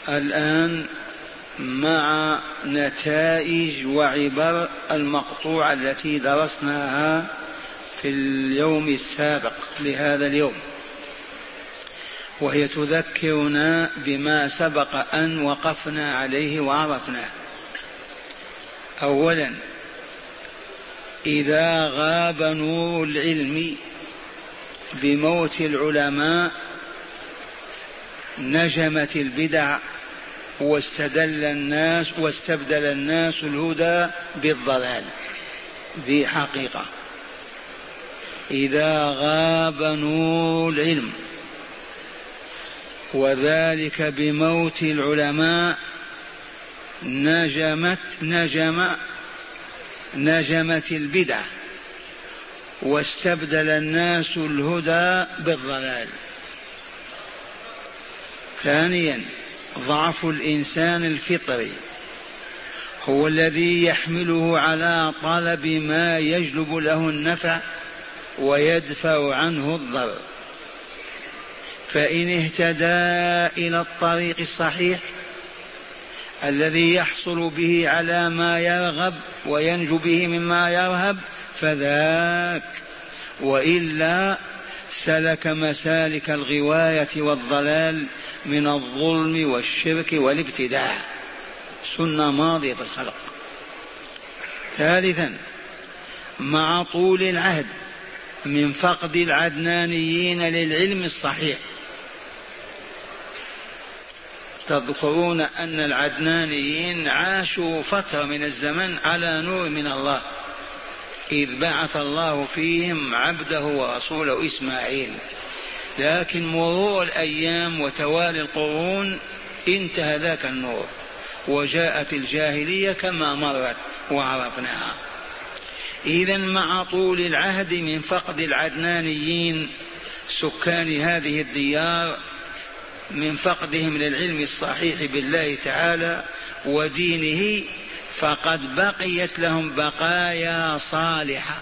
الآن مع نتائج وعبر المقطوعة التي درسناها في اليوم السابق لهذا اليوم، وهي تذكرنا بما سبق أن وقفنا عليه وعرفناه. أولا، إذا غاب نور العلم بموت العلماء نجمت البدع واستبدل الناس الهدى بالضلال. ذي حقيقة. إذا غاب نور العلم وذلك بموت العلماء نجمت البدع واستبدل الناس الهدى بالضلال. ثانيا، ضعف الإنسان الفطري هو الذي يحمله على طلب ما يجلب له النفع ويدفع عنه الضر، فإن اهتدى إلى الطريق الصحيح الذي يحصل به على ما يرغب وينجو به مما يرهب فذاك، وإلا سلك مسالك الغواية والضلال من الظلم والشرك والابتداع، سنة ماضية في الخلق. ثالثا، مع طول العهد من فقد العدنانيين للعلم الصحيح. تذكرون أن العدنانيين عاشوا فترة من الزمن على نور من الله، إذ بعث الله فيهم عبده ورسوله إسماعيل، لكن مرور الأيام وتوالي القرون انتهى ذاك النور وجاءت الجاهلية كما مرت وعرفناها. إذن مع طول العهد من فقد العدنانيين سكان هذه الديار، من فقدهم للعلم الصحيح بالله تعالى ودينه، فقد بقيت لهم بقايا صالحة،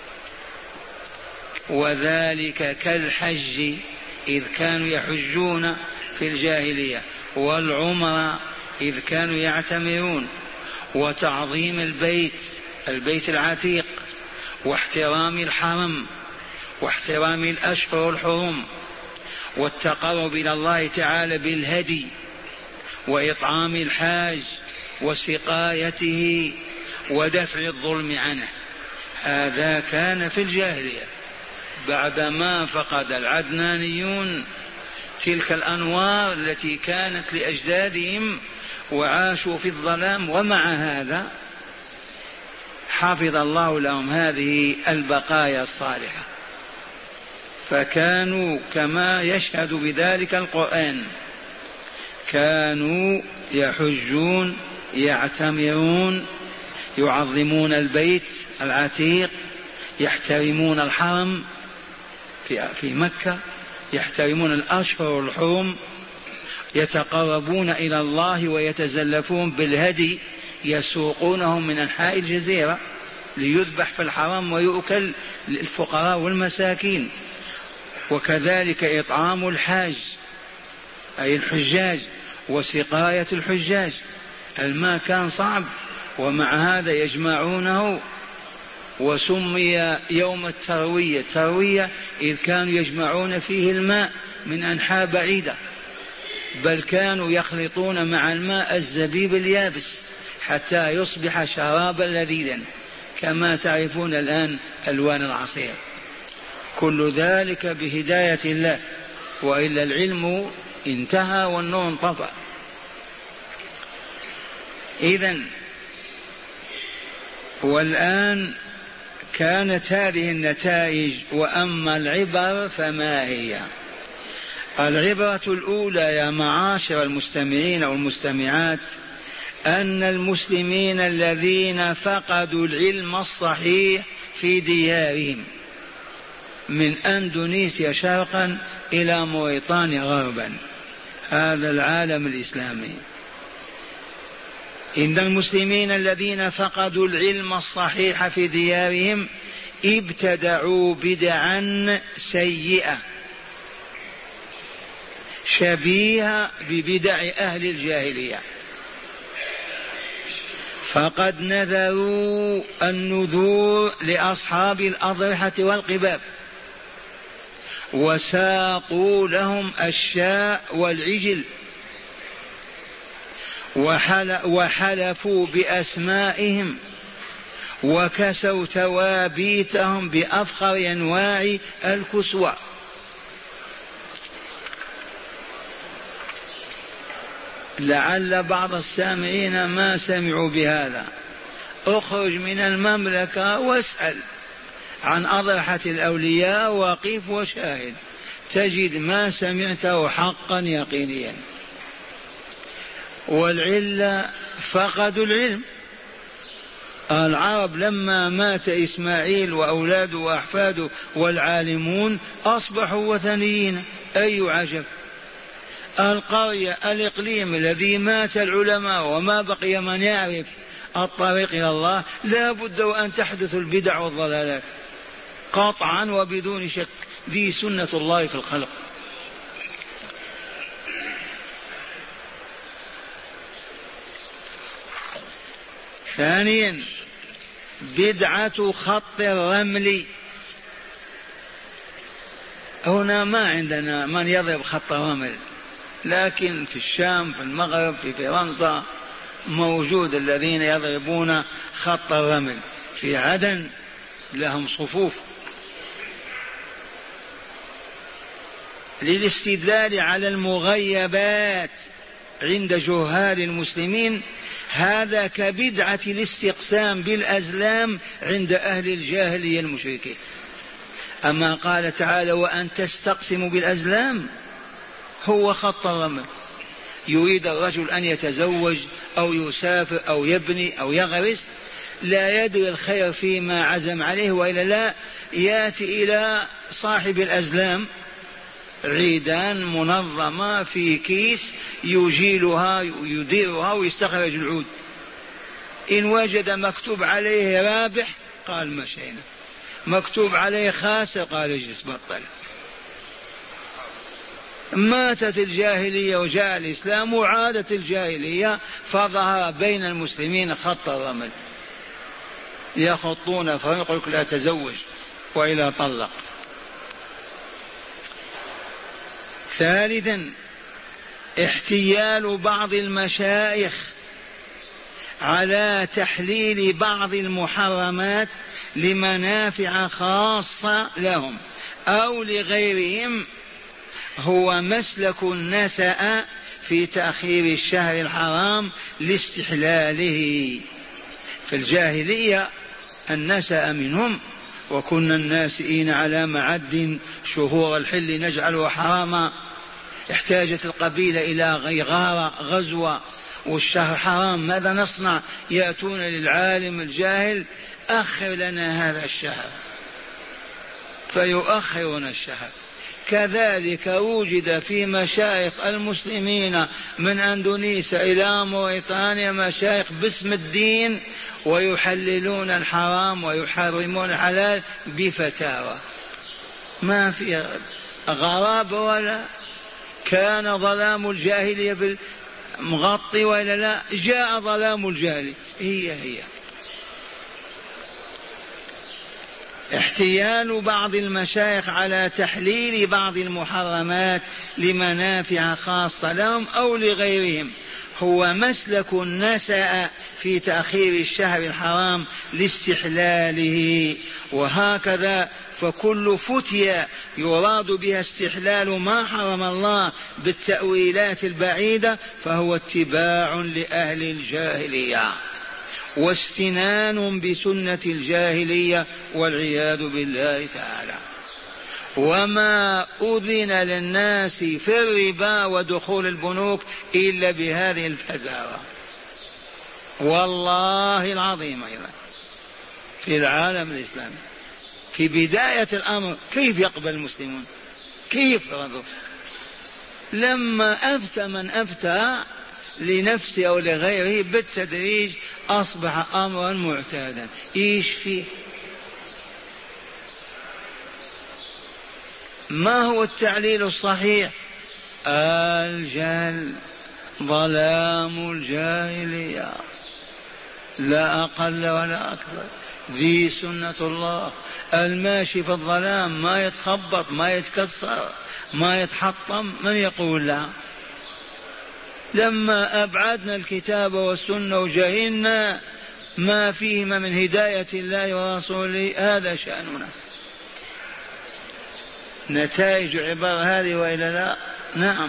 وذلك كالحج إذ كانوا يحجون في الجاهلية، والعمرة إذ كانوا يعتمرون، وتعظيم البيت العتيق، واحترام الحرم، واحترام الأشهر الحرم، والتقرب إلى الله تعالى بالهدي، وإطعام الحاج وسقايته ودفع الظلم عنه. هذا كان في الجاهلية. بعدما فقد العدنانيون تلك الأنوار التي كانت لأجدادهم وعاشوا في الظلام، ومع هذا حفظ الله لهم هذه البقايا الصالحة، فكانوا كما يشهد بذلك القرآن، كانوا يحجون يعتمرون يعظمون البيت العتيق، يحترمون الحرم في مكة، يحترمون الأشهر الحرم، يتقربون إلى الله ويتزلفون بالهدي، يسوقونهم من أنحاء الجزيرة ليذبح في الحرم ويؤكل للفقراء والمساكين. وكذلك إطعام الحاج أي الحجاج وسقاية الحجاج. الماء كان صعب، ومع هذا يجمعونه، وسمي يوم التروية إذ كانوا يجمعون فيه الماء من أنحاء بعيدة، بل كانوا يخلطون مع الماء الزبيب اليابس حتى يصبح شرابا لذيذا كما تعرفون الآن ألوان العصير. كل ذلك بهداية الله، وإلا العلم انتهى والنور انطفأ. إذن والآن كانت هذه النتائج، وأما العبر فما هي؟ العبرة الأولى يا معاشر المستمعين والمستمعات أن المسلمين الذين فقدوا العلم الصحيح في ديارهم من أندونيسيا شرقا إلى موريطانيا غربا، هذا العالم الإسلامي، إن المسلمين الذين فقدوا العلم الصحيح في ديارهم ابتدعوا بدعا سيئة شبيهة ببدع أهل الجاهلية. فقد نذروا النذور لأصحاب الأضرحة والقباب، وساقوا لهم الشاء والعجل، وحلفوا بأسمائهم، وكسوا توابيتهم بأفخر أنواع الكسوة. لعل بعض السامعين ما سمعوا بهذا، اخرج من المملكة واسأل عن أضرحة الأولياء وقف وشاهد، تجد ما سمعته حقا يقينيا. والعلة فقدوا العلم. العرب لما مات إسماعيل وأولاده وأحفاده والعالمون أصبحوا وثنيين. أي عجب! القرية الإقليم الذي مات العلماء وما بقي من يعرف الطريق إلى الله لا بد وأن تحدث البدع والضلالات قطعا وبدون شك. ذي سنة الله في الخلق. ثانيا بدعة خط الرمل. هنا ما عندنا من يضرب خط رمل، لكن في الشام في المغرب في فرنسا موجود الذين يضربون خط الرمل. في عدن لهم صفوف للاستدلال على المغيبات عند جهال المسلمين. هذا كبدعة الاستقسام بالأزلام عند أهل الجاهلية المشركين. أما قال تعالى وأن تستقسموا بالأزلام هو خط الرمل. يريد الرجل أن يتزوج أو يسافر أو يبني أو يغرس، لا يدري الخير فيما عزم عليه وإلا لا، يأتي إلى صاحب الأزلام عيدان منظمة في كيس يجيلها يديرها ويستخرج العود. إن وجد مكتوب عليه رابح قال مشينا، مكتوب عليه خاسر قال اجلس بطل. ماتت الجاهلية وجاء الإسلام وعادت الجاهلية، فظهر بين المسلمين خط الرمل. يخطون فيقول لا تزوج وإلا طلق. ثالثا احتيال بعض المشايخ على تحليل بعض المحرمات لمنافع خاصة لهم أو لغيرهم، هو مسلك النسأ في تأخير الشهر الحرام لاستحلاله. في الجاهلية النسأ منهم، وكنا الناسئين على معد شهور الحل نجعله حراما. احتاجت القبيلة إلى غارة غزوة والشهر حرام، ماذا نصنع؟ يأتون للعالم الجاهل أخر لنا هذا الشهر، فيؤخرون الشهر. كذلك وجد في مشايخ المسلمين من أندونيسيا إلى موريتانيا مشايخ باسم الدين ويحللون الحرام ويحرمون الحلال بفتاوى. ما في غرابة ولا كان ظلام الجاهلية مغطي ولا لا، جاء ظلام الجاهلية هي. احتيال بعض المشايخ على تحليل بعض المحرمات لمنافع خاصة لهم أو لغيرهم هو مسلك النسأ في تأخير الشهر الحرام لاستحلاله. وهكذا فكل فتية يراد بها استحلال ما حرم الله بالتأويلات البعيدة فهو اتباع لأهل الجاهلية واستنان بسنة الجاهلية والعياذ بالله تعالى. وما أذن للناس في الربا ودخول البنوك إلا بهذه الفزارة، والله العظيم. أيضا في العالم الإسلامي في بداية الأمر كيف يقبل المسلمون؟ كيف رضوا؟ لما أفتى من أفتى لنفسه أو لغيره بالتدريج أصبح أمرا معتادا. إيش فيه؟ ما هو التعليل الصحيح؟ الجهل ظلام الجاهلية لا أقل ولا أكثر. ذي سنة الله، الماشي في الظلام ما يتخبط ما يتكسر ما يتحطم، من يقول لا؟ لما أبعدنا الكتاب والسنة وجهلنا ما فيهما من هداية الله ورسوله، هذا شأننا. نتائج عبارة هذه وإلا لا؟ نعم.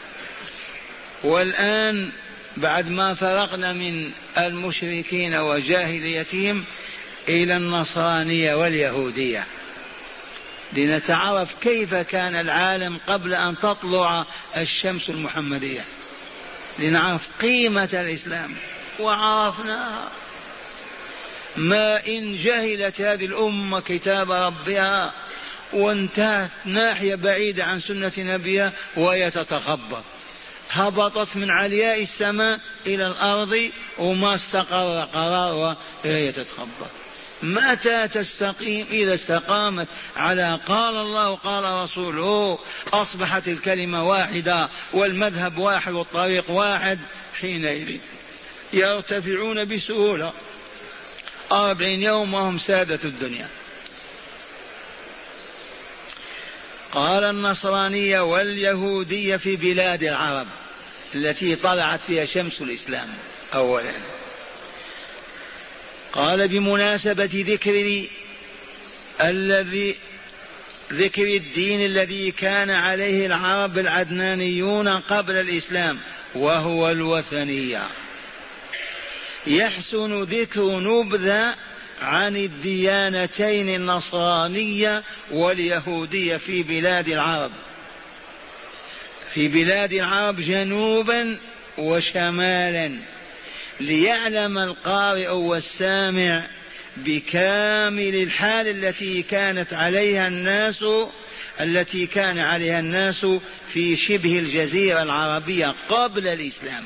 والآن بعد ما فرقنا من المشركين وجاهليتهم إلى النصرانية واليهودية، لنتعرف كيف كان العالم قبل أن تطلع الشمس المحمدية، لنعرف قيمة الإسلام. وعرفناها. ما إن جهلت هذه الأمة كتاب ربها وانتهت ناحية بعيدة عن سنة نبيها وهي تتخبط، هبطت من علياء السماء إلى الأرض وما استقر قرارها وهي تتخبط. متى تستقيم؟ إذا استقامت على قال الله وقال رسوله، أصبحت الكلمة واحدة والمذهب واحد والطريق واحد، حينئذ يرتفعون بسهولة 40 يوم وهم سادة الدنيا. قال النصرانية واليهودية في بلاد العرب التي طلعت فيها شمس الإسلام. أولا قال بمناسبة ذكر الدين الذي كان عليه العرب العدنانيون قبل الإسلام وهو الوثنية، يحسن ذكر نبذة عن الديانتين النصرانية واليهودية في بلاد العرب، في بلاد العرب جنوبا وشمالا، ليعلم القارئ والسامع بكامل الحال التي كان عليها الناس في شبه الجزيرة العربية قبل الإسلام،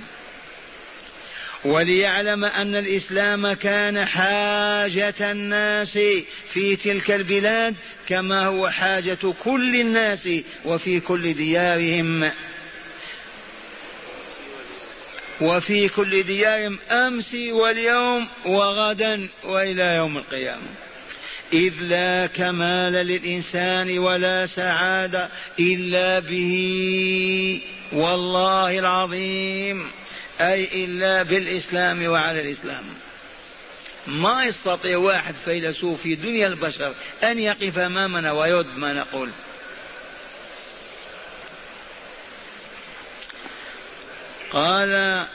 وليعلم أن الإسلام كان حاجة الناس في تلك البلاد كما هو حاجة كل الناس وفي كل ديارهم أمس واليوم وغدا وإلى يوم القيامة. إذ لا كمال للإنسان ولا سعادة إلا به، والله العظيم، أي إلا بالإسلام وعلى الإسلام. ما يستطيع واحد فيلسوف في دنيا البشر أن يقف أمامنا ويرد ما نقول. قال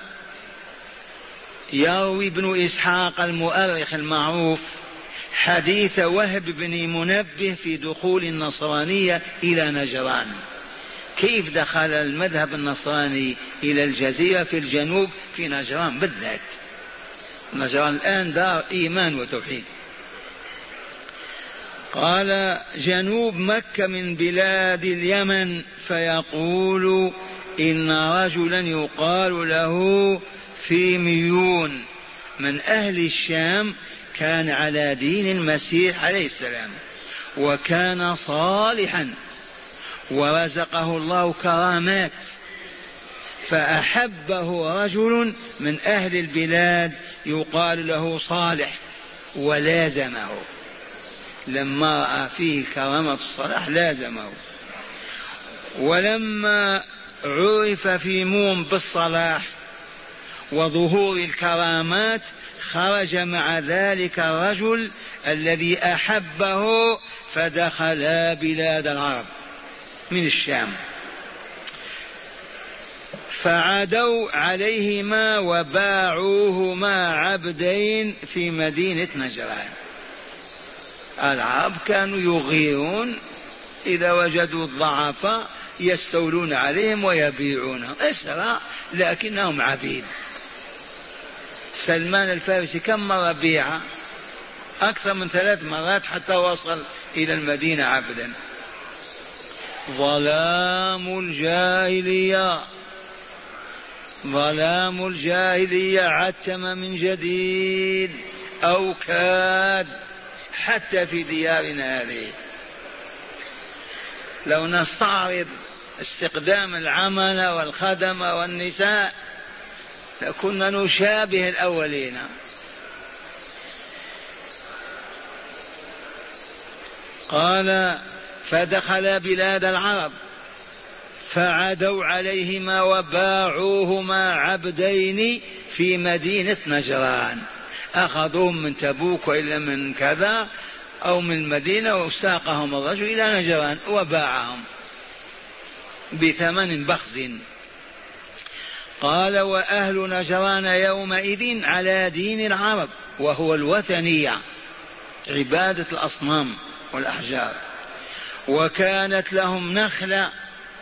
يروي ابن إسحاق المؤرخ المعروف حديث وهب بن منبه في دخول النصرانية إلى نجران، كيف دخل المذهب النصراني إلى الجزيرة في الجنوب في نجران بالذات. نجران الآن دار إيمان وتوحيد. قال جنوب مكة من بلاد اليمن، فيقول إن رجلا يقال له فيميون من أهل الشام كان على دين المسيح عليه السلام وكان صالحا ورزقه الله كرامات، فأحبه رجل من أهل البلاد يقال له صالح ولازمه، لما رأى فيه كرامة الصلاح لازمه. ولما عرف فيمون بالصلاح وظهور الكرامات خرج مع ذلك الرجل الذي أحبه فدخلا بلاد العرب من الشام، فعدوا عليهما وباعوهما عبدين في مدينة نجران. العرب كانوا يغيرون إذا وجدوا الضعفاء يستولون عليهم ويبيعونهم أسرى لكنهم عبيد. سلمان الفارسي كم مرة بيع؟ أكثر من 3 مرات حتى وصل إلى المدينة عبدا. ظلام الجاهلية عتم من جديد أو كاد حتى في ديارنا هذه. لو نستعرض استقدام العمل والخدم والنساء لكنا نشابه الأولين. قال فدخل بلاد العرب فعدوا عليهما وباعوهما عبدين في مدينة نجران، أخذوهم من تبوك وإلا من كذا أو من المدينة وساقهم الرجل إلى نجران وباعهم بثمن بخس. قال وأهل نجران يومئذ على دين العرب وهو الوثنية، عبادة الأصنام والأحجار، وكانت لهم نخلة،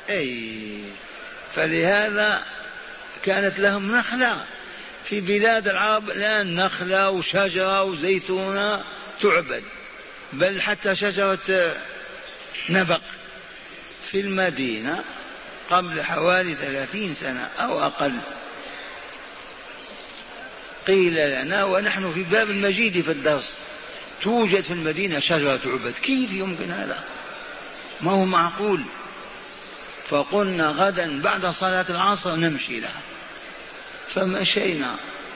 فلهذا كانت لهم نخلة في بلاد العرب، الآن نخلة وشجرة وزيتونة تعبد، بل حتى شجرة نبق في المدينة قبل حوالي 30 سنة أو أقل قيل لنا ونحن في باب المجيد في الدرس توجد في المدينة شجرة تعبد، كيف يمكن هذا؟ ما هو معقول. فقلنا غدا بعد صلاة العصر نمشي لها، فمشينا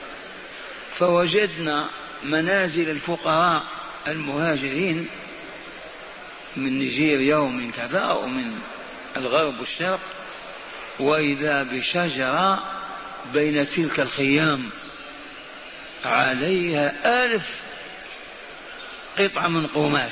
فوجدنا منازل الفقراء المهاجرين من نيجيريا ومن كذا ومن الغرب والشرق، وإذا بشجرة بين تلك الخيام عليها 1000 قطعة من قماش،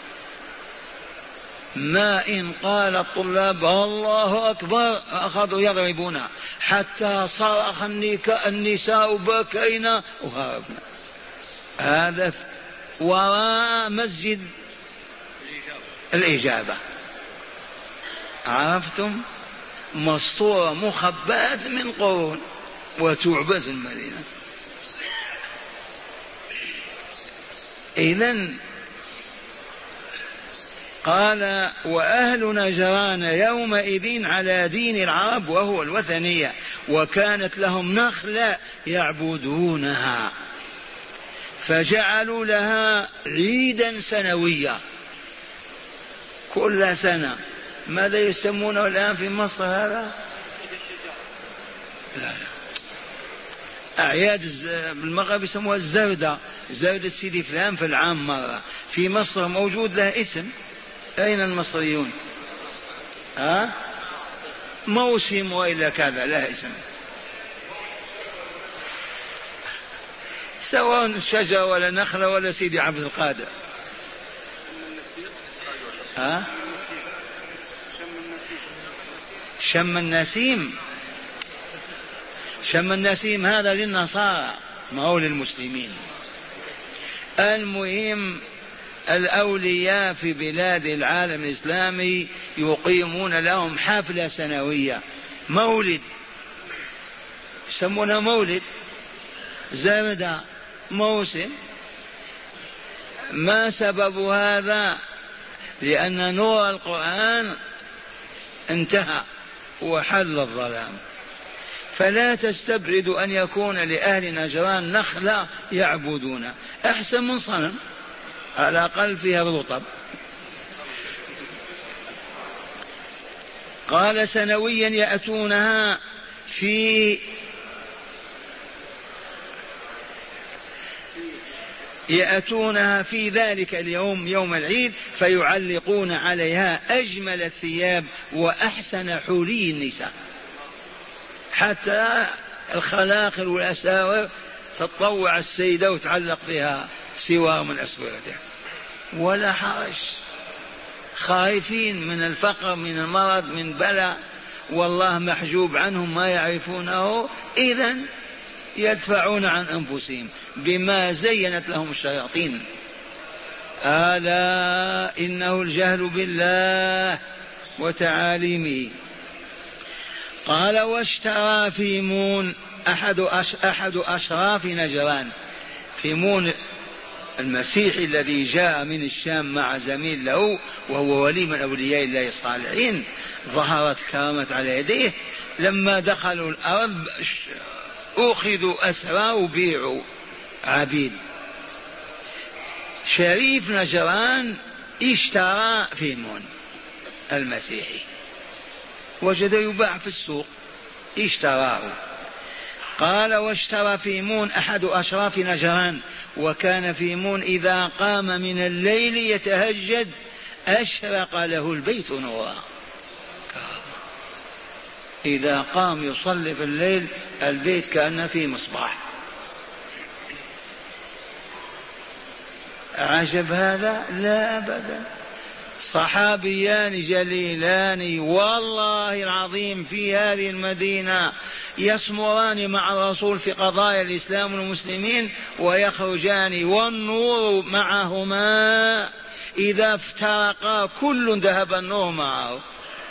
ما إن قال الطلاب الله أكبر أخذوا يضربونها حتى صرخ النساء بكينا وهربنا. هذا وراء مسجد الإجابة، عرفتم؟ مسطورة مخبأة من قرون وتعبد المدينة. إذن قال وأهل نجران يومئذ على دين العرب وهو الوثنية، وكانت لهم نخلة يعبدونها، فجعلوا لها عيدا سنويا كل سنة. ماذا يسمونه الآن في مصر هذا؟ لا أعياد بالمغرب يسموها الزردة، زردة سيدي فلان في العام مرة. في مصر موجود لها اسم. أين المصريون؟ موسم وإلا كذا لها اسم، سواء شجر ولا نخلة ولا سيدي عبد القادر. شم النسيم، شم النسيم هذا للنصارى ما هو للمسلمين. المهم الأولياء في بلاد العالم الإسلامي يقيمون لهم حفلة سنوية، مولد، يسمونها مولد، زردة، موسم. ما سبب هذا؟ لأن نور القرآن انتهى وحل الظلام، فلا تستبعد أن يكون لأهل نجران نخلة يعبدون، أحسن من صنم على الأقل فيها الرطب. قال سنويا يأتونها في ذلك اليوم يوم العيد، فيعلقون عليها أجمل الثياب وأحسن حلي النساء، حتى الخلاخل والأساور تطوع السيدة وتعلق فيها سوار من أسورته ولا حرج. خايفين من الفقر، من المرض، من بلاء، والله محجوب عنهم ما يعرفونه، إذن يدفعون عن أنفسهم بما زينت لهم الشياطين. ألا إنه الجهل بالله وتعاليمه. قال واشترى فيمون أحد أشراف نجران، فيمون المسيحي الذي جاء من الشام مع زميل له وهو ولي من أولياء الله الصالحين، ظهرت كرامة على يديه. لما دخلوا الأرض أخذوا أسرى وبيعوا عبيد. شريف نجران اشترى فيمون المسيحي وجد يباع في السوق اشتراه. قال واشترى فيمون أحد أشراف نجران، وكان فيمون إذا قام من الليل يتهجد أشرق له البيت نورا. إذا قام يصلي في الليل البيت كأن فيه مصباح. عجب هذا؟ لا أبدا. صحابيان جليلان والله العظيم في هذه المدينة يسمران مع الرسول في قضايا الإسلام والمسلمين ويخرجان والنور معهما، إذا افترقا كل ذهب النور معه.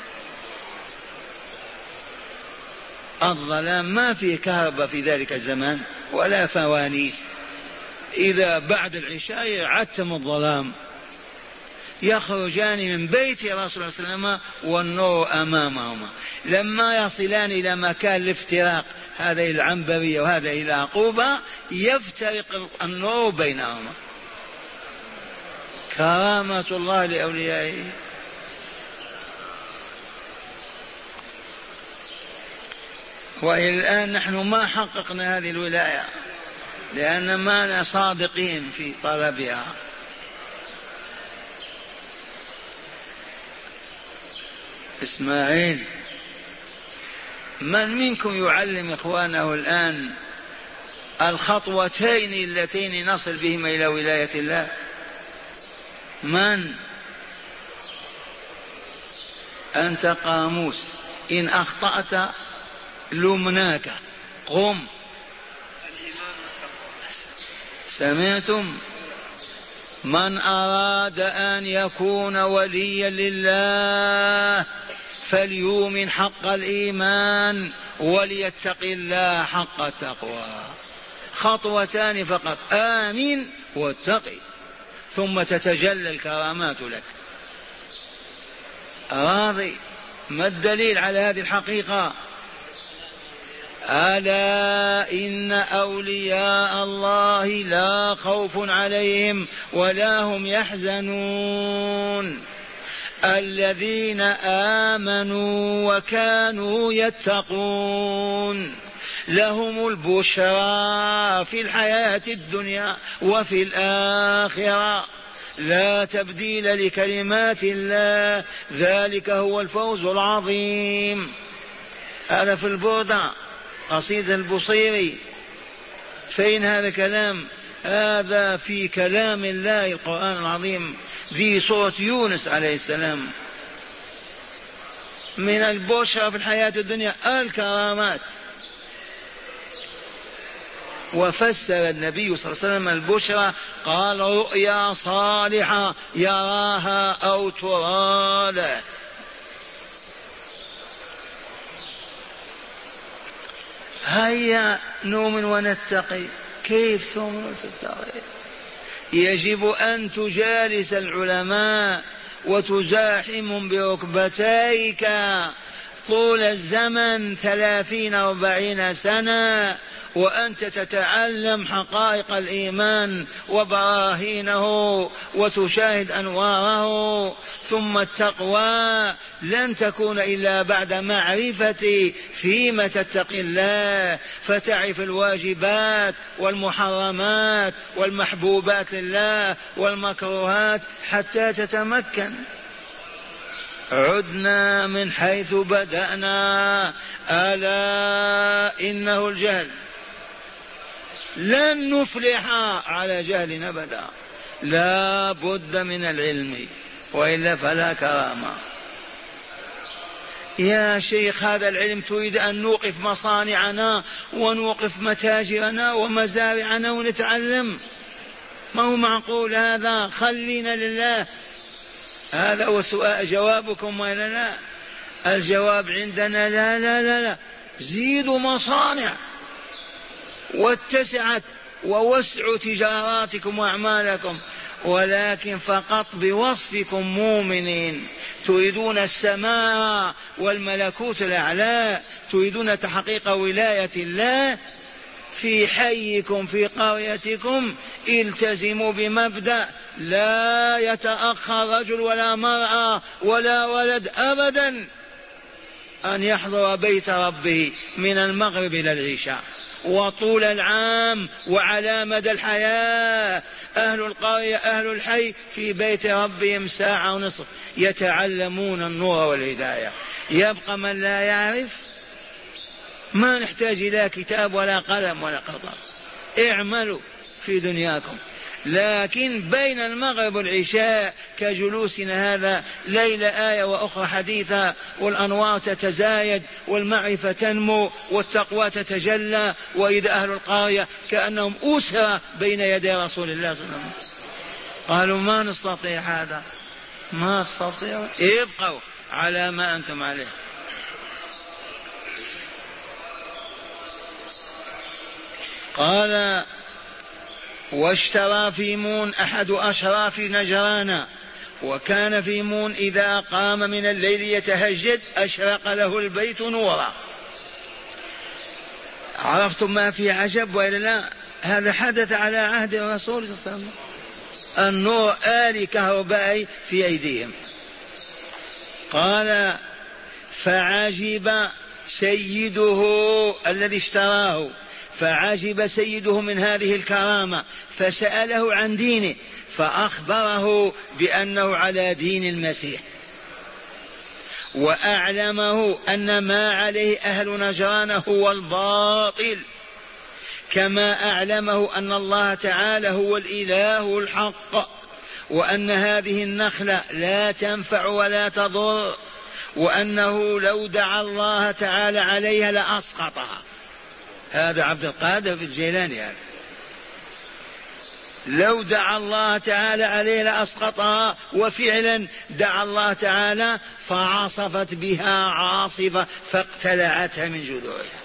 الظلام ما في كهرباء في ذلك الزمان ولا فوانيس، إذا بعد العشاء عتم الظلام، يخرجان من بيت رسول الله صلى الله عليه وسلم والنور أمامهما. لما يصلان إلى مكان الافتراق، هذا إلى العنبرية وهذا إلى عقوبة، يفترق النور بينهما. كرامة الله لأوليائه. وإلى الآن نحن ما حققنا هذه الولاية لأن ما صادقين في طلبها. إسماعيل، من منكم يعلم إخوانه الآن الخطوتين اللتين نصل بهما إلى ولاية الله؟ من؟ أنت قاموس، إن أخطأت لمناك، قم. سمعتم؟ من أراد أن يكون وليا لله فليؤمن حق الإيمان وليتق الله حق التقوى. خطوتان فقط، آمن واتقي، ثم تتجلى الكرامات لك. راضي؟ ما الدليل على هذه الحقيقة؟ ألا إن أولياء الله لا خوف عليهم ولا هم يحزنون، الذين آمنوا وكانوا يتقون، لهم البشرى في الحياة الدنيا وفي الآخرة، لا تبديل لكلمات الله، ذلك هو الفوز العظيم. هذا في البردة قصيدة البصيري. فين هذا الكلام؟ هذا في كلام الله القرآن العظيم في سورة يونس عليه السلام. من البشرى في الحياة الدنيا الكرامات. وفسر النبي صلى الله عليه وسلم البشرى قال رؤيا صالحة يراها أو ترى له. هيا نؤمن ونتقي. كيف تؤمن وتتقي؟ يجب أن تجالس العلماء وتزاحمهم بركبتيك طول الزمن 30-40 سنة، وأنت تتعلم حقائق الإيمان وبراهينه وتشاهد أنواره. ثم التقوى لن تكون إلا بعد معرفة فيما تتقي الله، فتعرف الواجبات والمحرمات والمحبوبات لله والمكروهات حتى تتمكن. عدنا من حيث بدأنا، ألا إنه الجهل. لن نفلح على جهل أبدا، لا بد من العلم وإلا فلا كرامة. يا شيخ هذا العلم تريد أن نوقف مصانعنا ونوقف متاجرنا ومزارعنا ونتعلم؟ ما هو معقول هذا. خلينا لله. هذا هو جوابكم ولا لا؟ الجواب عندنا لا لا لا لا. زيدوا مصانع واتسعت ووسعوا تجاراتكم وأعمالكم، ولكن فقط بوصفكم مؤمنين. تريدون السماء والملكوت الأعلى، تريدون تحقيق ولاية الله في حيكم في قريتكم، التزموا بمبدأ لا يتأخر رجل ولا مرأة ولا ولد أبدا أن يحضر بيت ربه من المغرب إلى العشاء وطول العام وعلى مدى الحياة. أهل القرية أهل الحي في بيت ربهم ساعة ونصف يتعلمون النور والهداية. يبقى من لا يعرف. ما نحتاج إلى كتاب ولا قلم ولا قطر، اعملوا في دنياكم. لكن بين المغرب والعشاء كجلوسنا هذا ليلة آية وأخرى حديثة، والأنوار تتزايد والمعرفة تنمو والتقوى تتجلى، وإذا أهل القرية كأنهم أسرى بين يدي رسول الله صلى الله عليه وسلم. قالوا ما نستطيع هذا، ما نستطيع، ابقوا على ما أنتم عليه. قال واشترى فيمون أحد أشراف نجران، وكان فيمون إذا قام من الليل يتهجد أشرق له البيت نورا. عرفتم ما في عجب وإلا لا؟ هذا حدث على عهد الرسول صلى الله عليه وسلم. النور آلي كهربائي في أيديهم. قال فعجب سيده الذي اشتراه، فعجب سيده من هذه الكرامة فسأله عن دينه فأخبره بأنه على دين المسيح، وأعلمه أن ما عليه أهل نجران هو الباطل، كما أعلمه أن الله تعالى هو الإله الحق، وأن هذه النخلة لا تنفع ولا تضر، وأنه لو دعا الله تعالى عليها لأسقطها. هذا عبد القادر الجيلاني هذا، لو دعا الله تعالى عليه لأسقطها، وفعلا دعا الله تعالى فعصفت بها عاصفة فاقتلعتها من جذورها.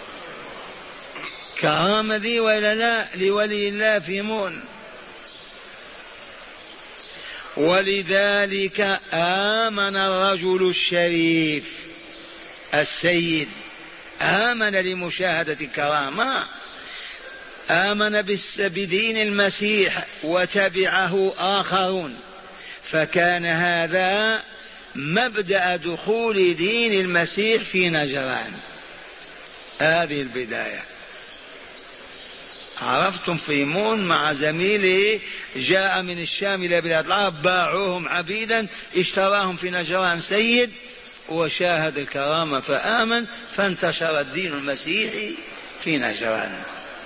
كرامة ذي وإلا لا لولي الله فيمون. ولذلك آمن الرجل الشريف السيد، آمن لمشاهدة الكرامة، آمن بدين المسيح وتبعه آخرون، فكان هذا مبدأ دخول دين المسيح في نجران. هذه البداية. عرفتم فيمون مع زميله جاء من الشام إلى بلاد العرب، باعوهم عبيدا، اشتراهم في نجران سيد وشاهد الكرامة فآمن، فانتشر الدين المسيحي في نجران.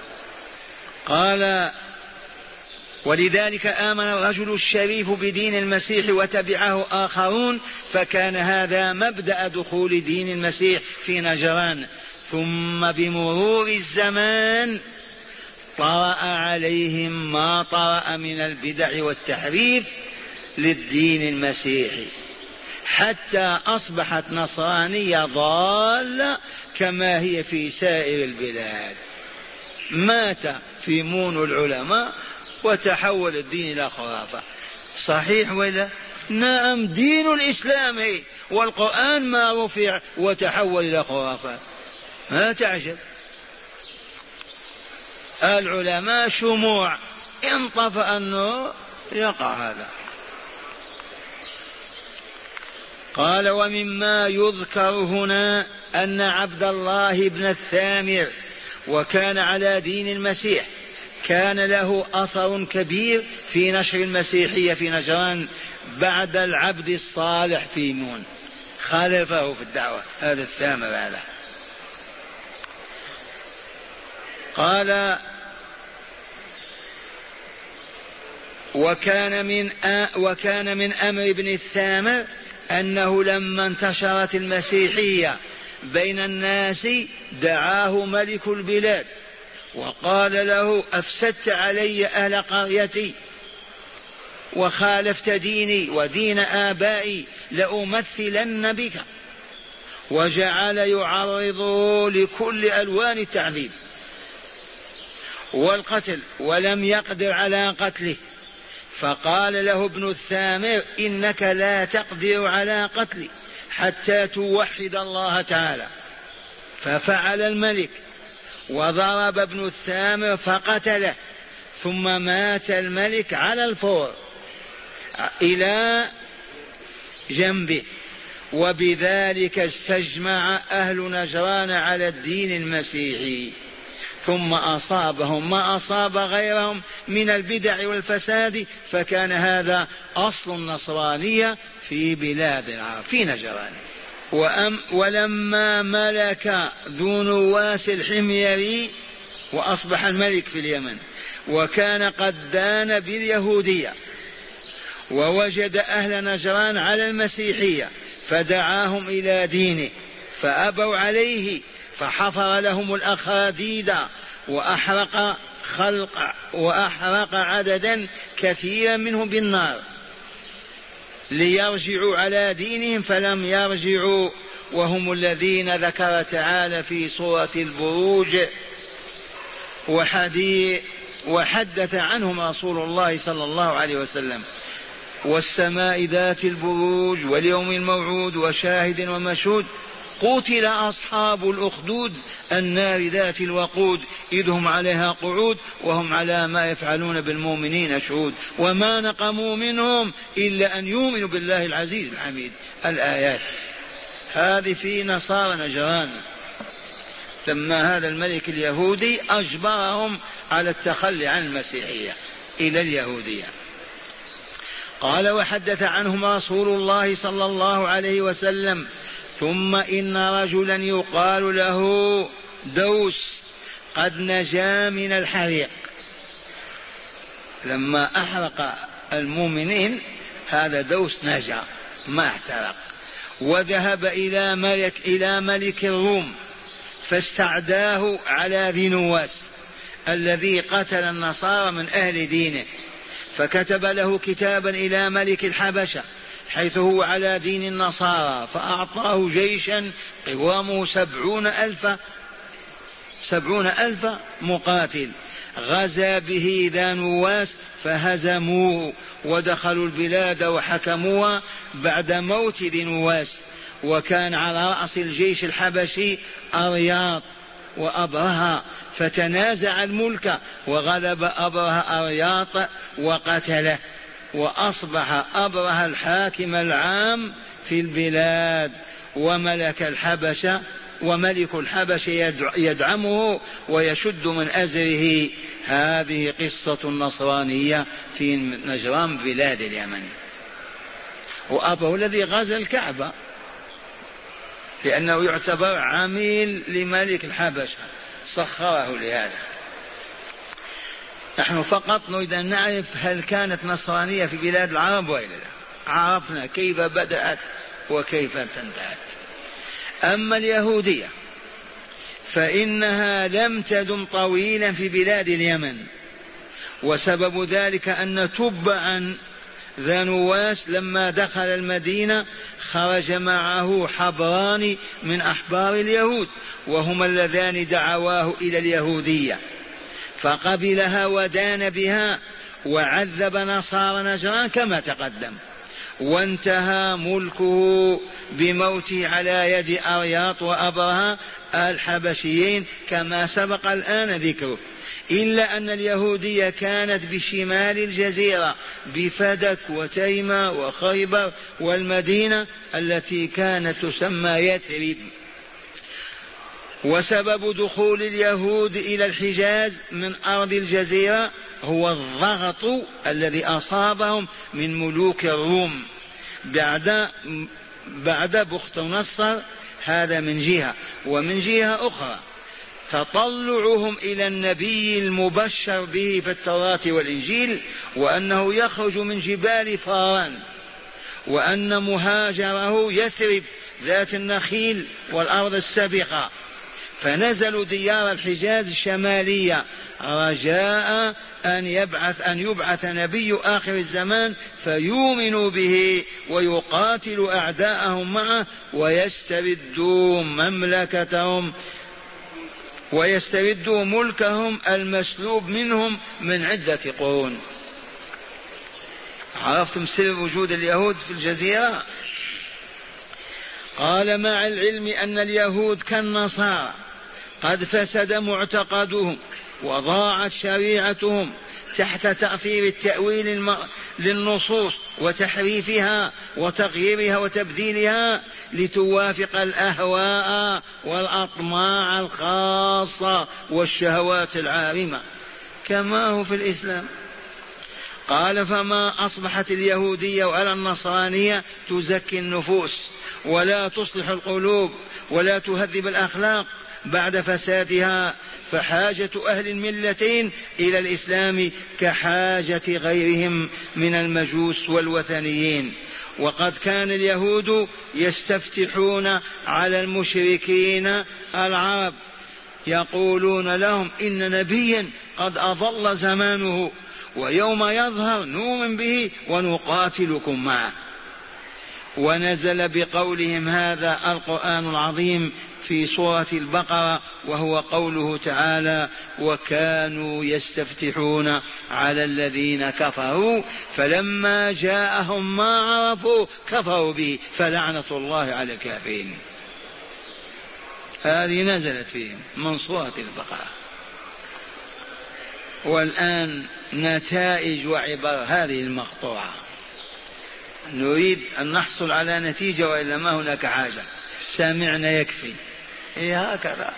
قال ولذلك آمن الرجل الشريف بدين المسيح وتبعه آخرون، فكان هذا مبدأ دخول دين المسيح في نجران. ثم بمرور الزمان طرأ عليهم ما طرأ من البدع والتحريف للدين المسيحي، حتى أصبحت نصرانية ضالة كما هي في سائر البلاد. مات فيمون العلماء وتحول الدين إلى خرافة. صحيح ولا؟ نعم، دين الإسلام والقرآن ما رفع وتحول إلى خرافات. ما تعجب، العلماء شموع، انطفأ النور يقع هذا. قال ومما يذكر هنا أن عبد الله بن الثامر وكان على دين المسيح، كان له أثر كبير في نشر المسيحية في نجران بعد العبد الصالح فيمون، خالفه في الدعوة هذا الثامر هذا. قال وكان من أمر ابن الثامر أنه لما انتشرت المسيحية بين الناس دعاه ملك البلاد وقال له أفسدت علي أهل قريتي وخالفت ديني ودين آبائي لأمثلن بك، وجعل يعرضه لكل ألوان التعذيب والقتل ولم يقدر على قتله. فقال له ابن الثامر إنك لا تقدر على قتلي حتى توحد الله تعالى. ففعل الملك وضرب ابن الثامر فقتله، ثم مات الملك على الفور إلى جنبه، وبذلك استجمع أهل نجران على الدين المسيحي، ثم أصابهم ما أصاب غيرهم من البدع والفساد، فكان هذا أصل النصرانية في بلاد العرب في نجران. ولما ملك ذو نواس الحميري وأصبح الملك في اليمن، وكان قد دان باليهودية، ووجد أهل نجران على المسيحية، فدعاهم إلى دينه فأبوا عليه، فحفر لهم الأخاديد وأحرق عددا كثيرا منهم بالنار ليرجعوا على دينهم، فلم يرجعوا، وهم الذين ذكر تعالى في سورة البروج وحدث عنهم رسول الله صلى الله عليه وسلم: والسماء ذات البروج واليوم الموعود وشاهد ومشهود، قتل أصحاب الأخدود النار ذات الوقود إذ هم عليها قعود وهم على ما يفعلون بالمؤمنين شهود وما نقموا منهم إلا أن يؤمنوا بالله العزيز الحميد. الآيات هذه في نصارى نجران لما هذا الملك اليهودي أجبرهم على التخلي عن المسيحية إلى اليهودية. قال: وحدث عنهم رسول الله صلى الله عليه وسلم: ثم إن رجلا يقال له دوس قد نجا من الحريق. لما أحرق المؤمنين هذا دوس نجا ما احترق، وذهب إلى ملك الروم فاستعداه على ذي نواس الذي قتل النصارى من أهل دينه، فكتب له كتابا إلى ملك الحبشة حيث هو على دين النصارى، فأعطاه جيشا قوامه 70,000 مقاتل، غزا به ذا نواس فهزموه ودخلوا البلاد وحكموها بعد موت ذي نواس. وكان على رأس الجيش الحبشي أرياط وأبرهة، فتنازع الملك وغلب أبرهة أرياط وقتله، وأصبح أبرهة الحاكم العام في البلاد، وملك الحبشة وملك الحبشة يدعمه ويشد من أزره. هذه قصة النصرانية في نجران بلاد اليمن. وأبوه الذي غزا الكعبة لأنه يعتبر عميل لملك الحبشة سخره لهذا. نحن فقط نريد أن نعرف هل كانت نصرانية في بلاد العرب وإلا لا. عرفنا كيف بدأت وكيف انتهت. أما اليهودية فإنها لم تدم طويلا في بلاد اليمن، وسبب ذلك أن تبعا ذا نواس لما دخل المدينة خرج معه حبران من أحبار اليهود، وهما اللذان دعواه إلى اليهودية، فقبلها ودان بها وعذب نصارى نجران كما تقدم، وانتهى ملكه بموته على يد أرياط وأبرهة الحبشيين كما سبق الآن ذكره. إلا أن اليهودية كانت بشمال الجزيرة بفدك وتيمة وخيبر والمدينة التي كانت تسمى يثرب. وسبب دخول اليهود إلى الحجاز من أرض الجزيرة هو الضغط الذي أصابهم من ملوك الروم بعد بخت نصر. هذا من جهة، ومن جهة أخرى تطلعهم إلى النبي المبشر به في التوراة والإنجيل، وأنه يخرج من جبال فاران، وأن مهاجره يثرب ذات النخيل والأرض السبقة، فنزلوا ديار الحجاز الشمالية رجاء أن يبعث نبي آخر الزمان فيؤمنوا به ويقاتلوا أعداءهم معه ويستردوا مملكتهم ويستردوا ملكهم المسلوب منهم من عدة قرون. عرفتم سر وجود اليهود في الجزيرة؟ قال: مع العلم أن اليهود كالنصارى قد فسد معتقدهم وضاعت شريعتهم تحت تأثير التأويل للنصوص وتحريفها وتغييرها وتبديلها لتوافق الأهواء والأطماع الخاصة والشهوات العارمة كما هو في الإسلام. قال فما أصبحت اليهودية ولا النصرانية تزكي النفوس ولا تصلح القلوب ولا تهذب الأخلاق بعد فسادها، فحاجة أهل الملتين إلى الإسلام كحاجة غيرهم من المجوس والوثنيين. وقد كان اليهود يستفتحون على المشركين العرب يقولون لهم إن نبيا قد أضل زمانه ويوم يظهر نؤمن به ونقاتلكم معه. ونزل بقولهم هذا القرآن العظيم في سورة البقرة، وهو قوله تعالى وكانوا يستفتحون على الذين كفروا فلما جاءهم ما عرفوا كفروا به فلعنة الله على الكافرين. هذه نزلت فيهم من سورة البقرة. والآن نتائج وعبر هذه المقطوعة، نريد أن نحصل على نتيجة وإلا ما هناك حاجة، سمعنا يكفي. هكذا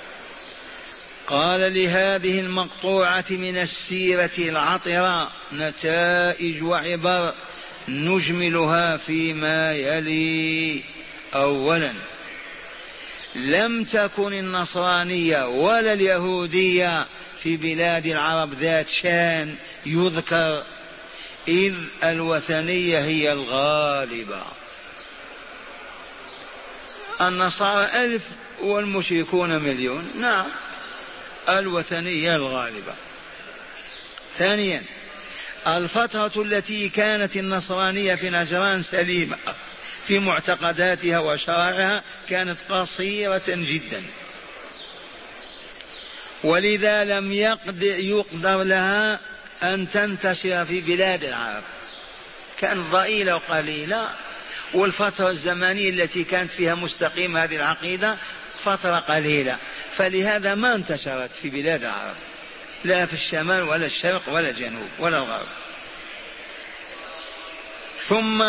قال لهذه المقطوعة من السيرة العطرة نتائج وعبر نجملها فيما يلي. أولا، لم تكن النصرانية ولا اليهودية في بلاد العرب ذات شان يذكر، إذ الوثنية هي الغالبة. النصارى 1000 والمشركون 1,000,000. نعم، الوثنية الغالبة. ثانيا، الفترة التي كانت النصرانية في نجران سليمة في معتقداتها وشرائعها كانت قصيرة جدا، ولذا لم يقدر لها أن تنتشر في بلاد العرب، كانت ضئيلة وقليلة. والفترة الزمانية التي كانت فيها مستقيمة هذه العقيدة فترة قليلة، فلهذا ما انتشرت في بلاد العرب لا في الشمال ولا الشرق ولا الجنوب ولا الغرب. ثم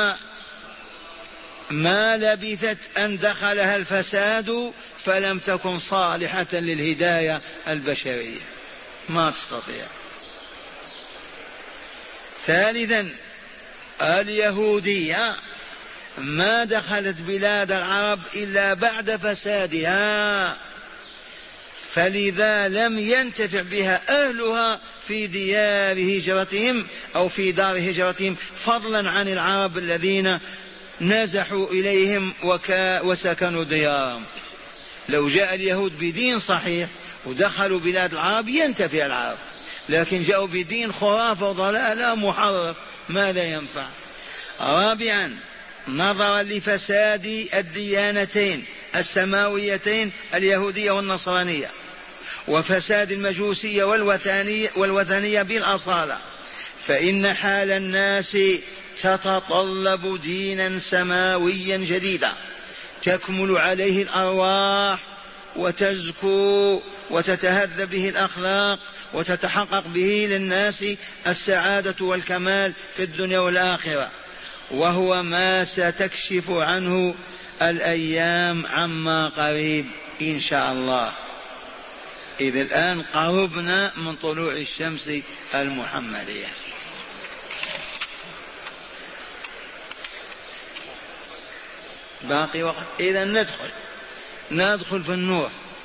ما لبثت أن دخلها الفساد فلم تكن صالحة للهداية البشرية، ما تستطيع. ثالثا، اليهودية ما دخلت بلاد العرب إلا بعد فسادها، فلذا لم ينتفع بها أهلها في ديار هجرتهم أو في دار هجرتهم، فضلا عن العرب الذين نزحوا إليهم وسكنوا ديارهم. لو جاء اليهود بدين صحيح ودخلوا بلاد العرب ينتفع العرب، لكن جاءوا بدين خرافة وضلالة محرف، ماذا ينفع؟ رابعا، نظرا لفساد الديانتين السماويتين اليهودية والنصرانية، وفساد المجوسية والوثنية بالأصالة، فإن حال الناس تتطلب دينا سماويا جديدا تكمل عليه الأرواح وتزكو وتتهذب به الأخلاق وتتحقق به للناس السعادة والكمال في الدنيا والآخرة، وهو ما ستكشف عنه الأيام عما قريب إن شاء الله. إذ الآن قربنا من طلوع الشمس المحمدية. باقي وقت، إذا ندخل في النور.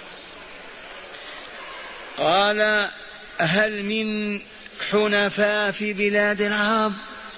قال هل من حنفاء في بلاد العرب؟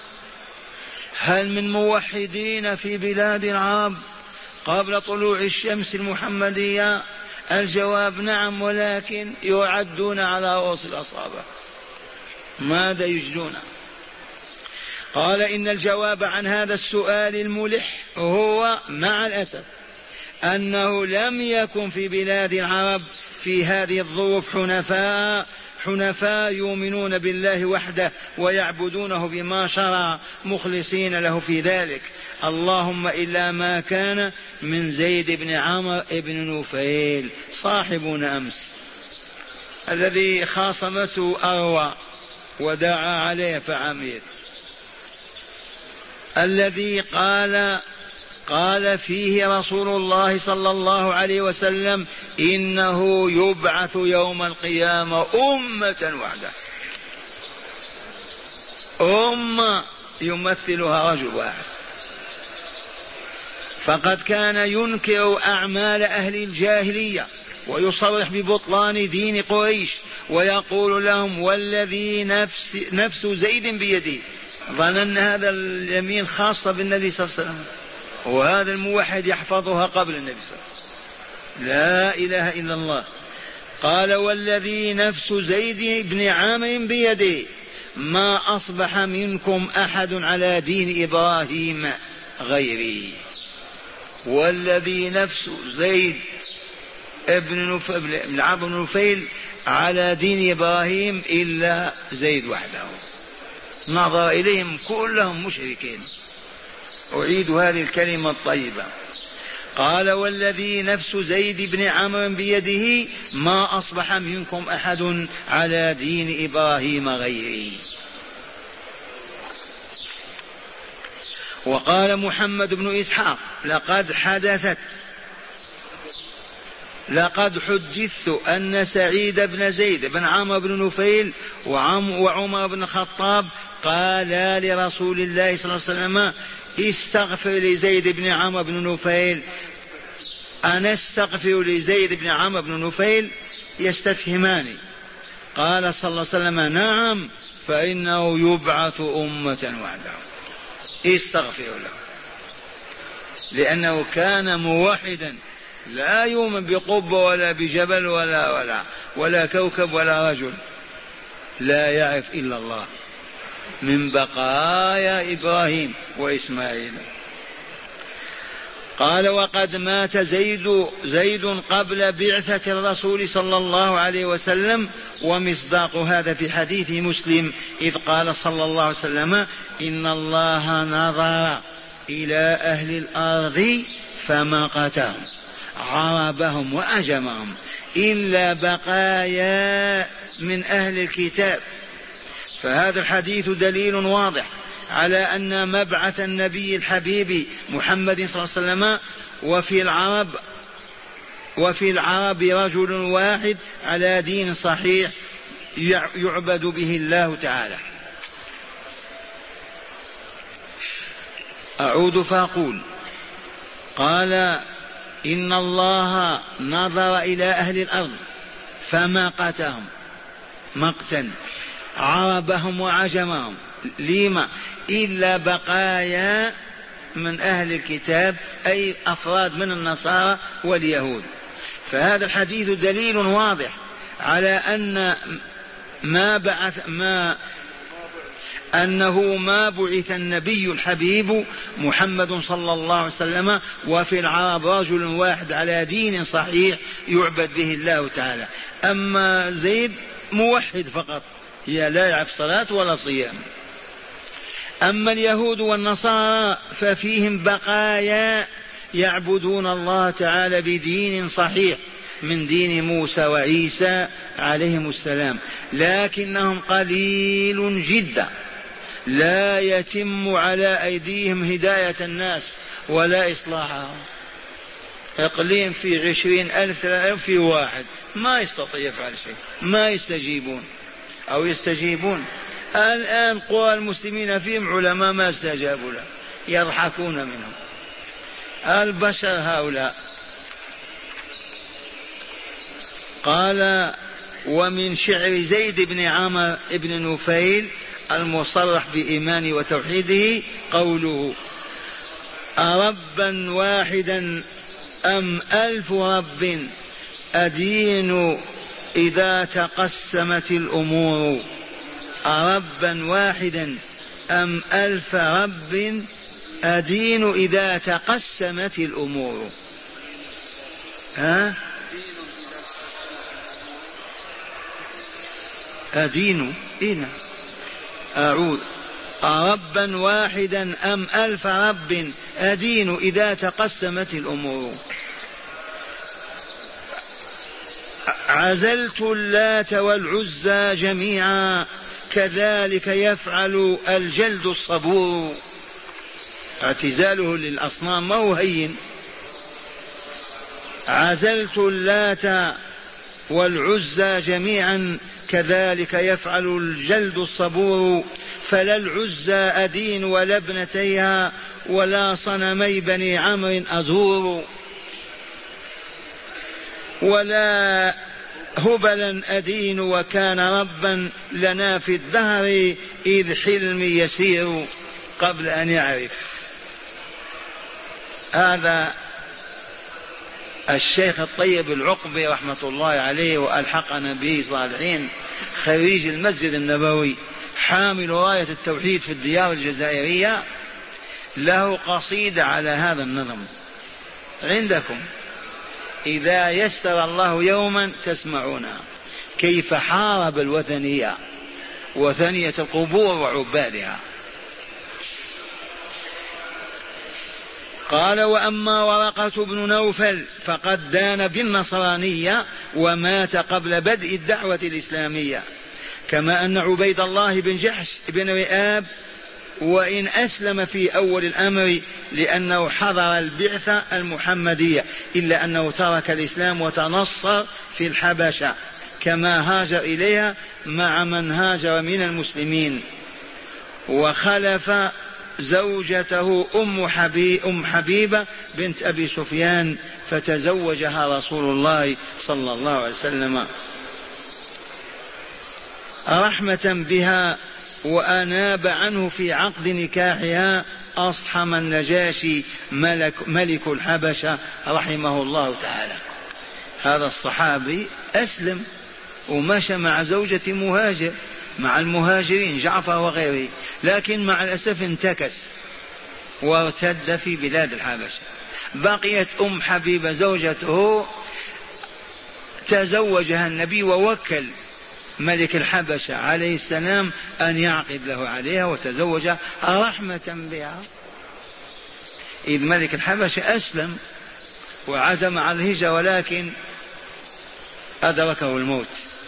هل من موحدين في بلاد العرب قبل طلوع الشمس المحمدية؟ الجواب نعم، ولكن يعدون على رؤوس الأصابع. ماذا يجدون؟ قال إن الجواب عن هذا السؤال الملح هو مع الأسف أنه لم يكن في بلاد العرب في هذه الظروف حنفاء يؤمنون بالله وحده ويعبدونه بما شرع مخلصين له في ذلك، اللهم إلا ما كان من زيد بن عمرو بن نفيل صاحبنا أمس الذي خاصمته أروى ودعا عليه فعمير، الذي قال فيه رسول الله صلى الله عليه وسلم إنه يبعث يوم القيامة أمة وحده، أمة يمثلها رجل واحد. فقد كان ينكر أعمال أهل الجاهلية ويصرح ببطلان دين قريش ويقول لهم والذي نفس زيد بيده. ظن هذا اليمين خاصة بالنبي صلى الله عليه وسلم، وهذا الموحد يحفظها قبل النبي صلى الله عليه وسلم. لا إله إلا الله. قال والذي نفس زيد بن عامر بيده ما أصبح منكم أحد على دين إبراهيم غيري. والذي نفس زيد بن عمرو بن نفيل على دين إبراهيم إلا زيد وحده. نظر إليهم كلهم مشركين. أعيد هذه الكلمة الطيبة. قال والذي نفس زيد بن عمرو بيده ما أصبح منكم أحد على دين إبراهيم غيري. وقال محمد بن إسحاق لقد حدثت أن سعيد بن زيد بن عمرو بن نفيل وعمر بن الخطاب قالا لرسول الله صلى الله عليه وسلم استغفر لزيد بن عمرو بن نفيل. أنا استغفر لزيد بن عمرو بن نفيل يستفهماني. قال صلى الله عليه وسلم نعم فإنه يبعث أمة وحده. استغفر له لأنه كان موحدا لا يؤمن بقبة ولا بجبل ولا كوكب ولا رجل، لا يعرف إلا الله من بقايا إبراهيم وإسماعيل. قال وقد مات زيد قبل بعثة الرسول صلى الله عليه وسلم. ومصداق هذا في حديث مسلم إذ قال صلى الله عليه وسلم إن الله نظر إلى أهل الأرض فمقتهم عربهم وأجمهم إلا بقايا من أهل الكتاب. فهذا الحديث دليل واضح على أن مبعث النبي الحبيب محمد صلى الله عليه وسلم وفي العرب رجل واحد على دين صحيح يعبد به الله تعالى. أعود فأقول قال إن الله نظر إلى أهل الأرض فمقتهم مقتا عربهم وعجمهم لما إلا بقايا من أهل الكتاب أي أفراد من النصارى واليهود. فهذا الحديث دليل واضح على أن أنه ما بعث النبي الحبيب محمد صلى الله عليه وسلم وفي العرب رجل واحد على دين صحيح يعبد به الله تعالى. أما زيد موحد فقط، هي لا يعرف صلاة ولا صيام. أما اليهود والنصارى ففيهم بقايا يعبدون الله تعالى بدين صحيح من دين موسى وعيسى عليهم السلام، لكنهم قليل جدا لا يتم على أيديهم هداية الناس ولا إصلاحهم. إقليم في 20,000 30,000 في واحد ما يستطيع يفعل شيء، ما يستجيبون أو يستجيبون. الآن قوى المسلمين فيهم علماء ما استجابوا له، يضحكون منهم البشر هؤلاء. قال ومن شعر زيد بن عمرو بن نفيل المصرح بإيمانه وتوحيده قوله أربا واحدا أم ألف رب أدين إذا تقسمت الأمور. أربا واحدا أم ألف رب أدين إذا تقسمت الأمور. أدين إنا أعود أربا واحدا أم ألف رب أدين إذا تقسمت الأمور. عزلت اللات والعزى جميعا كذلك يفعل الجلد الصبور. اعتزاله للأصنام ما هو هين. عزلت اللات والعزى جميعا كذلك يفعل الجلد الصبور، فلا العزى أدين ولا ابنتيها ولا صنمي بني عمرو أزور، ولا هبلا أدين وكان ربا لنا في الدهر إذ حلمي يسير قبل أن يعرف. هذا الشيخ الطيب العقبي رحمة الله عليه وألحقنا به صالحين، خريج المسجد النبوي، حامل راية التوحيد في الديار الجزائرية، له قصيدة على هذا النظم عندكم إذا يسر الله يوما تسمعونها، كيف حارب الوثنية وثنية القبور وعبادها. قال: وأما ورقة بن نوفل فقد دان بالنصرانية ومات قبل بدء الدعوة الإسلامية، كما أن عبيد الله بن جحش بن رئاب وإن أسلم في أول الأمر لأنه حضر البعثة المحمدية إلا أنه ترك الإسلام وتنصر في الحبشة، كما هاجر إليها مع من هاجر من المسلمين. وخلف زوجته أم حبيبة بنت أبي سفيان فتزوجها رسول الله صلى الله عليه وسلم رحمة بها، وأناب عنه في عقد نكاحها أصحم النجاشي ملك الحبشة رحمه الله تعالى. هذا الصحابي أسلم ومشى مع زوجة مهاجر مع المهاجرين جعفر وغيره، لكن مع الأسف انتكس وارتد في بلاد الحبشة. بقيت أم حبيبة زوجته، تزوجها النبي ووكل ملك الحبشة عليه السلام أن يعقد له عليها وتزوجها رحمة بها، إذ ملك الحبشة أسلم وعزم على الهجرة ولكن أدركه الموت.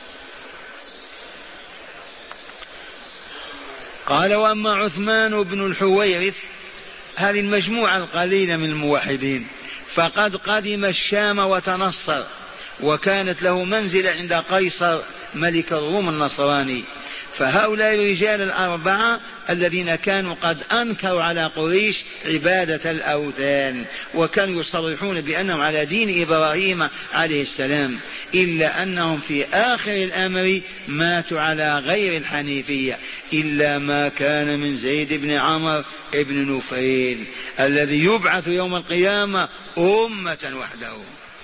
قال: وأما عثمان بن الحويرث، هذه المجموعة القليلة من الموحدين، فقد قدم الشام وتنصر، وكانت له منزلة عند قيصر ملك الروم النصراني. فهؤلاء الرجال الأربعة الذين كانوا قد أنكروا على قريش عبادة الأوثان وكانوا يصرحون بأنهم على دين إبراهيم عليه السلام، إلا أنهم في آخر الأمر ماتوا على غير الحنيفية، إلا ما كان من زيد بن عمرو بن نفيل الذي يبعث يوم القيامة أمة وحده،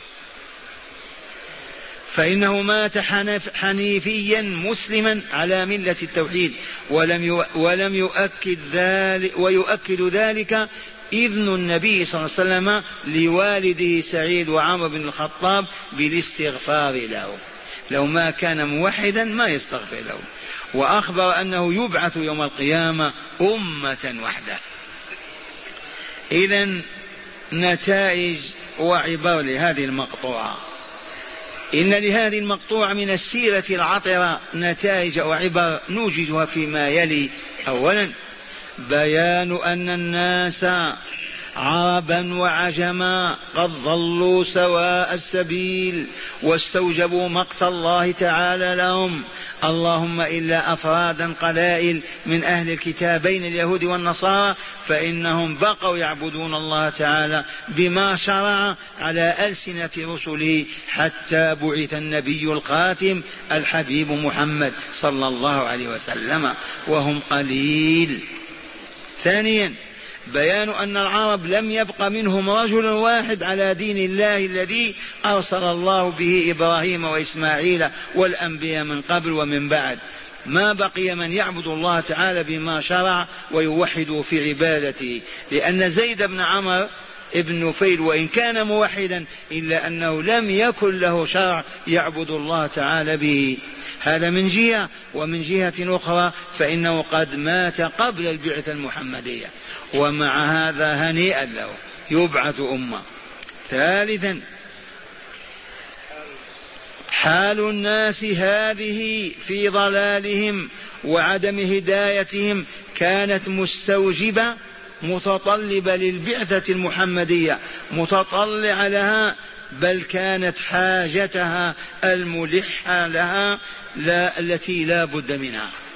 فإنه مات حنيفيا مسلما على ملة التوحيد، ولم يؤكد ذلك، ويؤكد ذلك إذن النبي صلى الله عليه وسلم لوالده سعيد وعمر بن الخطاب بالاستغفار له، لو ما كان موحدا ما يستغفر له، وأخبر أنه يبعث يوم القيامة أمة وحده. إذن نتائج وعبر لهذه المقطوعة. إن لهذه المقطوعة من السيرة العطرة نتائج وعبر نوجدها فيما يلي. أولا: بيان أن الناس عربا وعجما قد ضلوا سواء السبيل واستوجبوا مقت الله تعالى لهم، اللهم إلا أفرادا قلائل من أهل الكتابين اليهود والنصارى فإنهم بقوا يعبدون الله تعالى بما شرع على ألسنة رسله حتى بعث النبي الخاتم الحبيب محمد صلى الله عليه وسلم، وهم قليل. ثانيا: بيان أن العرب لم يبق منهم رجل واحد على دين الله الذي أرسل الله به إبراهيم وإسماعيل والأنبياء من قبل ومن بعد، ما بقي من يعبد الله تعالى بما شرع ويوحد في عبادته، لأن زيد بن عمرو ابن نفيل وإن كان موحدا إلا أنه لم يكن له شرع يعبد الله تعالى به. هذا من جهة، ومن جهة أخرى فإنه قد مات قبل البعثة المحمدية، ومع هذا هنيئا له يبعث أمة. ثالثا: حال الناس هذه في ضلالهم وعدم هدايتهم كانت مستوجبة متطلبة للبعثة المحمدية، متطلعة لها، بل كانت حاجتها الملحة لها التي لا بد منها.